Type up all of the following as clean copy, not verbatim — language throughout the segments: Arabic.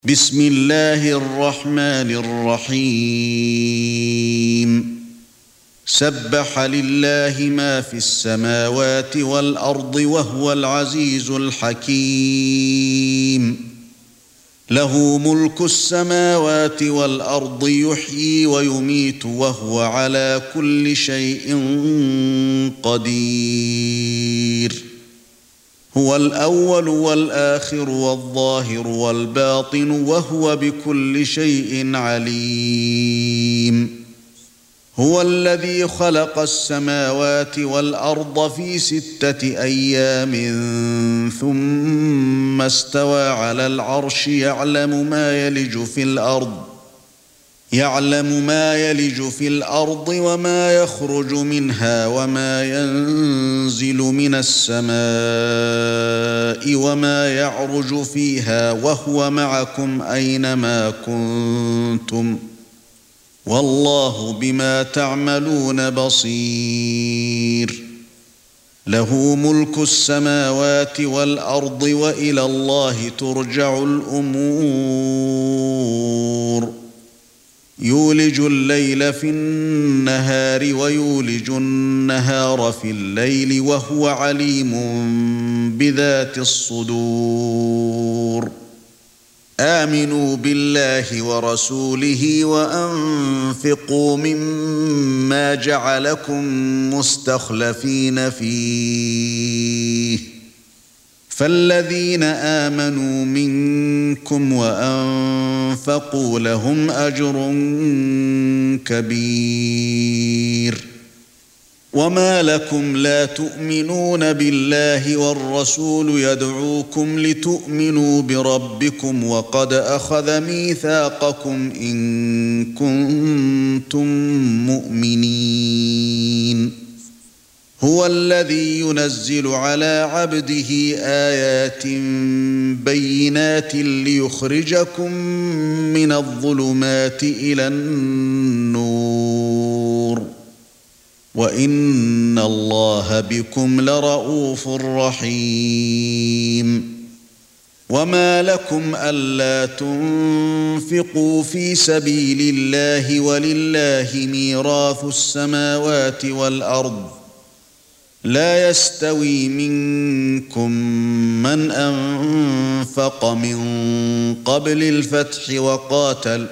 بسم الله الرحمن الرحيم سبح لله ما في السماوات والأرض وهو العزيز الحكيم له ملك السماوات والأرض يحيي ويميت وهو على كل شيء قدير هو الأول والآخر والظاهر والباطن وهو بكل شيء عليم هو الذي خلق السماوات والأرض في 6 أيام ثم استوى على العرش يعلم ما يلج في الأرض وما يخرج منها وما ينزل من السماء وما يعرج فيها وهو معكم أينما كنتم والله بما تعملون بصير له ملك السماوات والأرض وإلى الله ترجع الأمور يولج الليل في النهار ويولج النهار في الليل وهو عليم بذات الصدور آمنوا بالله ورسوله وأنفقوا مما جعلكم مستخلفين فيه فالذين آمنوا منكم وأنفقوا لهم أجر كبير وما لكم لا تؤمنون بالله والرسول يدعوكم لتؤمنوا بربكم وقد أخذ ميثاقكم إن كنتم مؤمنين هو الذي ينزل على عبده آيات بينات ليخرجكم من الظلمات إلى النور وإن الله بكم لرءوف رحيم وما لكم ألا تنفقوا في سبيل الله ولله ميراث السماوات والأرض لا يستوي منكم من أنفق من قبل الفتح وقاتل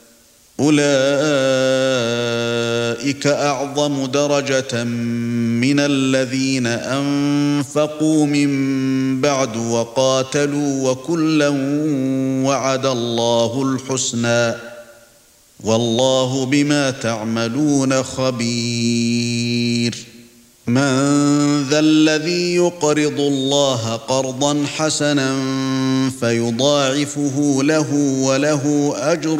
أولئك أعظم درجة من الذين أنفقوا من بعد وقاتلوا وكلا وعد الله الحسنى والله بما تعملون خبير من ذا الذي يقرض الله قرضا حسنا فيضاعفه له وله أجر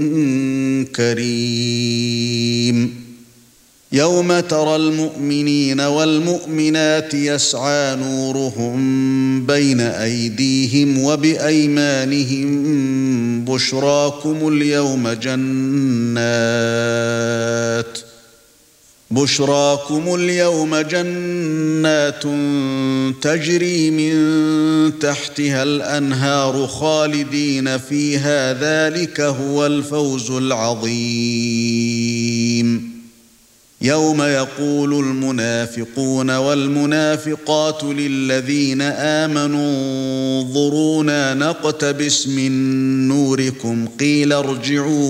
كريم يوم ترى المؤمنين والمؤمنات يسعى نورهم بين أيديهم وبأيمانهم بشراكم اليوم جنات تجري من تحتها الأنهار خالدين فيها ذلك هو الفوز العظيم يوم يقول المنافقون والمنافقات للذين آمنوا انظرونا نقتبس من نوركم قيل ارجعوا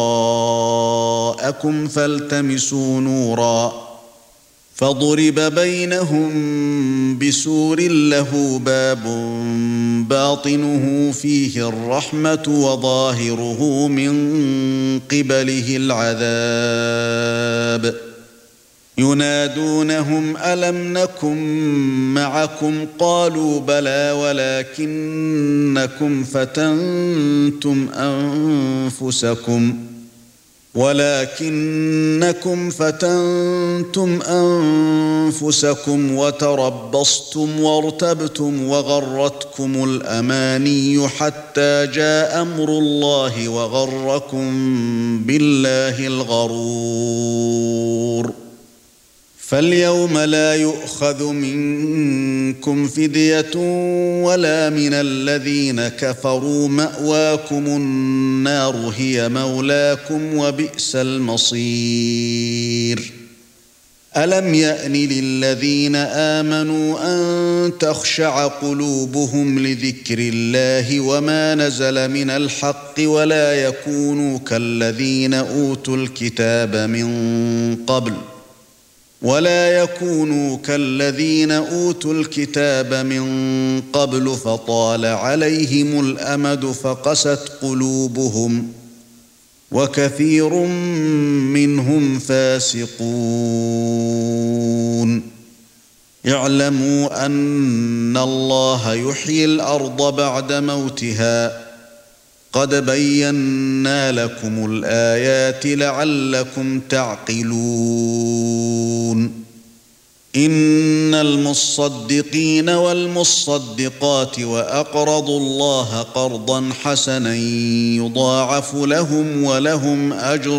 وراءكم فالتمسوا نورا فضرب بينهم بسور له باب باطنه فيه الرحمة وظاهره من قبله العذاب ينادونهم ألم نكن معكم قالوا بلى ولكنكم فتنتم أنفسكم وتربصتم وارتبتم وغرتكم الأماني حتى جاء أمر الله وغركم بالله الغرور فاليوم لا يؤخذ منكم فدية ولا من الذين كفروا، مأواكم النار هي مولاكم وبئس المصير. ألم يأن للذين آمنوا أن تخشع قلوبهم لذكر الله وما نزل من الحق ولا يكونوا كالذين أوتوا الكتاب من قبل فطال عليهم الأمد فقست قلوبهم وكثير منهم فاسقون. اعلموا أن الله يحيي الأرض بعد موتها، قد بينا لكم الآيات لعلكم تعقلون. إن المصدقين والمصدقات وأقرضوا الله قرضا حسنا يضاعف لهم ولهم أجر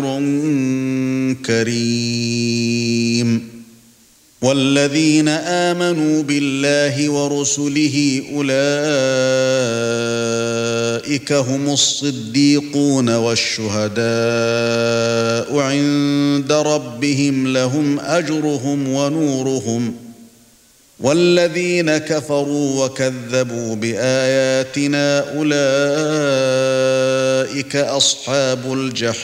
كريم. والذين آمنوا بالله ورسله أولئك هم الصديقون والشهداء عند ربهم لهم أجرهم ونورهم. والذين كفروا وكذبوا بآياتنا أولئك أصحاب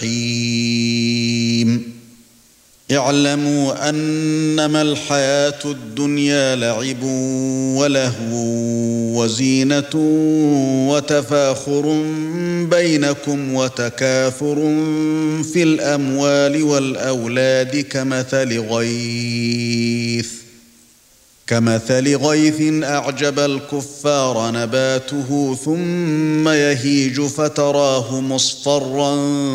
الجحيم. اعلموا أنما الحياة الدنيا لعب ولهو وزينة وتفاخر بينكم وتكاثر في الأموال والأولاد كمثل غيث أعجب الكفار نباته ثم يهيج فتراه مصفرا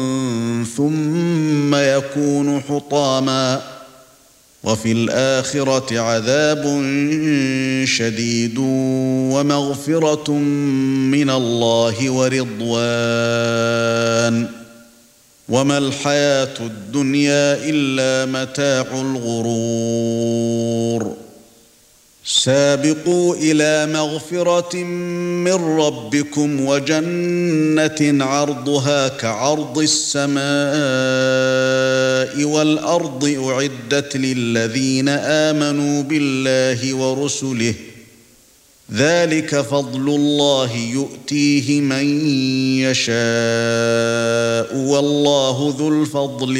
ثم يكون حطاما وفي الآخرة عذاب شديد ومغفرة من الله ورضوان، وما الحياة الدنيا إلا متاع الغرور. سابقوا إلى مغفرة من ربكم وجنة عرضها كعرض السماء والأرض أعدت للذين آمنوا بالله ورسله، ذلك فضل الله يؤتيه من يشاء والله ذو الفضل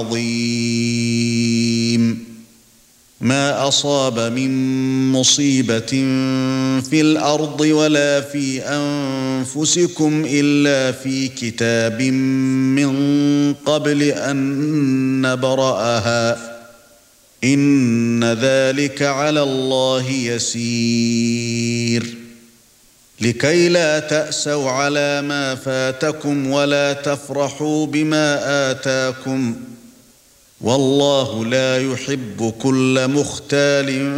العظيم. ما أصاب من مصيبة في الأرض ولا في أنفسكم إلا في كتاب من قبل أن نبرأها، إن ذلك على الله يسير. لكي لا تأسوا على ما فاتكم ولا تفرحوا بما آتاكم، والله لا يحب كل مختال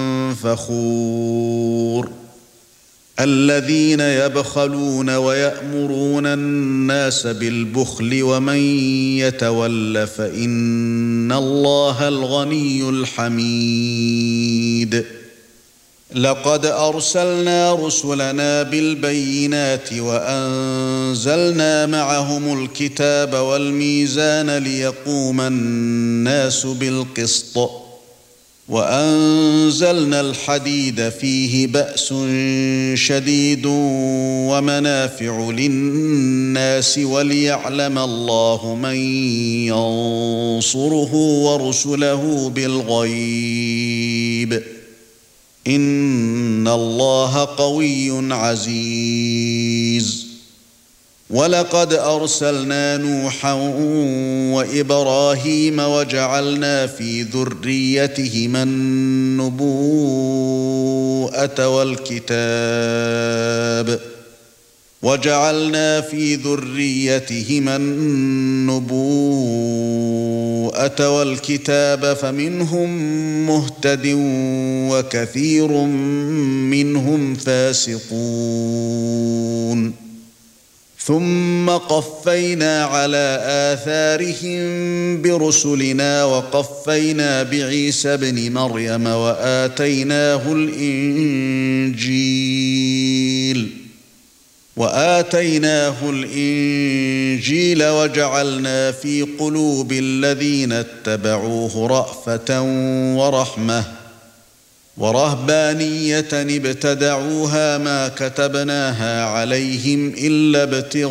فخور. الذين يبخلون ويأمرون الناس بالبخل ومن يتول فإن الله الغني الحميد. لقد أرسلنا رسلنا بالبينات وأنزلنا معهم الكتاب والميزان ليقوم الناس بالقسط، وأنزلنا الحديد فيه بأس شديد ومنافع للناس وليعلم الله من ينصره ورسله بالغيب، إن الله قوي عزيز. ولقد أرسلنا نوحا وإبراهيم وجعلنا في ذريتهما النبوءة والكتاب فمنهم مهتد وكثير منهم فاسقون. ثم قفينا على آثارهم برسلنا وقفينا بعيسى ابن مريم وآتيناه الإنجيل وجعلنا في قلوب الذين اتبعوه رأفة ورحمة ورهبانية ابتدعوها ما كتبناها عليهم إلا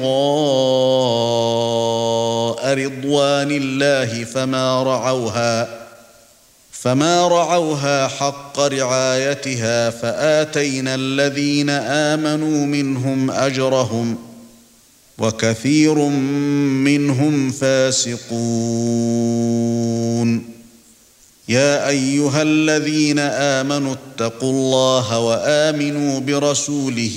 ابتغاء رضوان الله فما رعوها حق رعايتها فآتينا الذين آمنوا منهم أجرهم وكثير منهم فاسقون. يا أيها الذين آمنوا اتقوا الله وآمنوا برسوله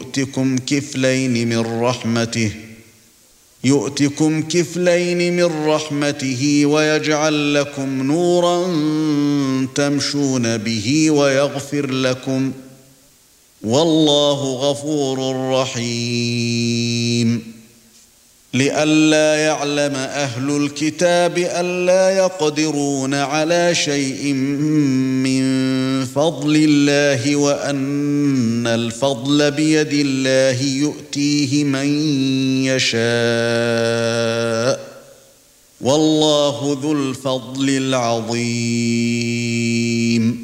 يؤتكم كفلين من رحمته ويجعل لكم نورا تمشون به ويغفر لكم والله غفور رحيم. لئلا يعلم أهل الكتاب ألا يقدرون على شيء من فضل الله وأن الفضل بيد الله يؤتيه من يشاء والله ذو الفضل العظيم.